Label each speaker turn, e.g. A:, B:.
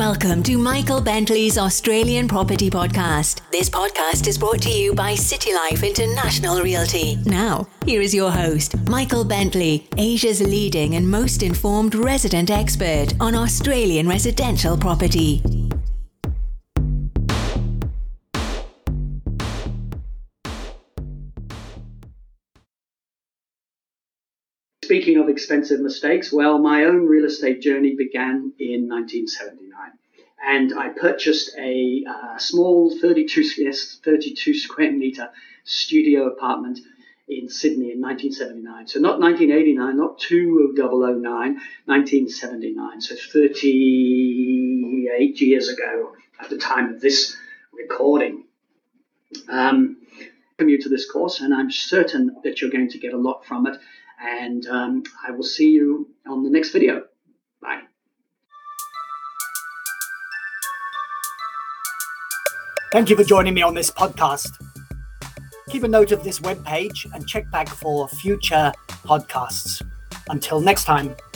A: Welcome to Michael Bentley's Australian Property Podcast. This podcast is brought to you by City Life International Realty. Now, here is your host, Michael Bentley, Asia's leading and most informed resident expert on Australian residential property.
B: Speaking of expensive mistakes, well, my own real estate journey began in 1979. And I purchased a small 32 square meter studio apartment in Sydney in 1979. So not 1989, not 2009, 1979. So 38 years ago at the time of this recording. Welcome you to this course, and I'm certain that you're going to get a lot from it. And I will see you on the next video. Bye.
C: Thank you for joining me on this podcast. Keep a note of this webpage and check back for future podcasts. Until next time.